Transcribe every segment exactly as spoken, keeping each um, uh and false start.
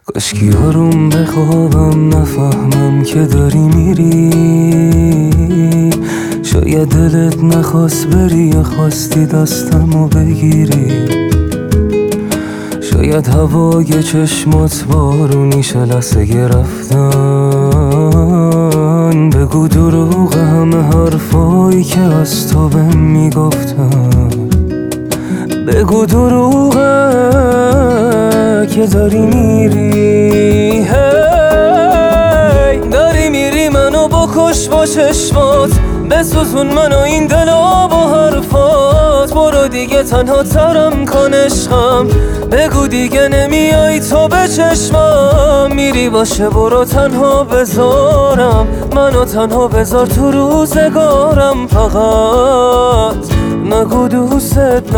کاشکی آروم بخوابم نفهمم که داری میری. شاید دلت نخواست بری یا خواستی دستمو بگیری. شاید هوای چشمات بارونی لحظه گرفتن. بگو دروغ همه حرفایی که از تو بهم میگفتن. بگو دروغه که داری میری. هی داری میری منو بکش با چشمات، بسوزون منو این دلا با حرفات. برو دیگه تنها ترم کن عشقم، بگو دیگه نمیای تو به چشمم. میری باشه برو تنها بذارم، منو تنها بذار تو روزگارم. فقط نگو دوست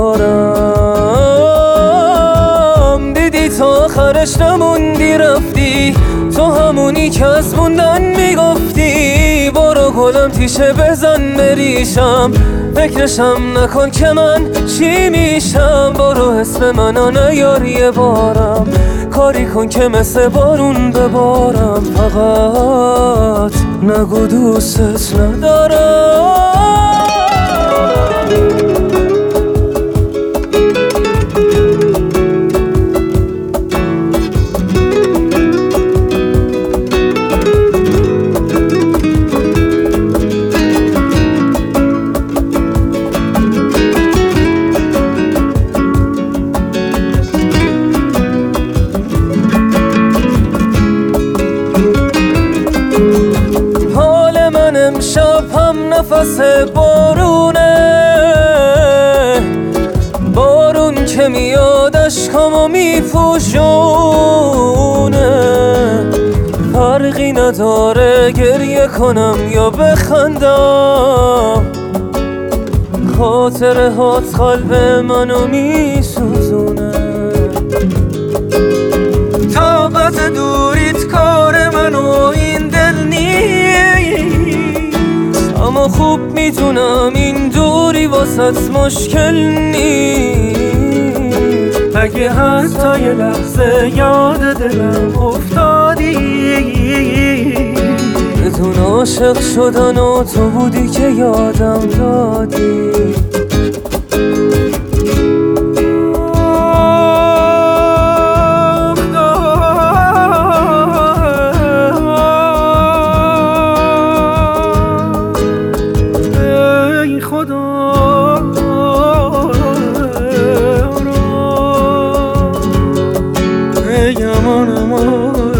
ندارم. دیدی تا آخرش نموندی رفتی، تو همونی که از موندن میگفتی. برو گلم تیشه بزن بریشم، فکرشم نکن که من چی میشم. برو اسم منو نیار یه بارم، کاری کن که مثل بارون ببارم. فقط نگو دوستت ندارم. امشب هم نفس بارونه، بارون که میاد اشکامو میپوشونه. فرقی نداره گریه کنم یا بخندم، خاطره هات قلب منو میسوزونه. طاقت دوریت کار منو این دل نیست، اما خوب میدونم این دوری واسط مشکل نیست. اگه حتی یه لحظه یاد دلم افتادی، بدون عاشق شدن و تو بودی که یادم دادی. ای امان امان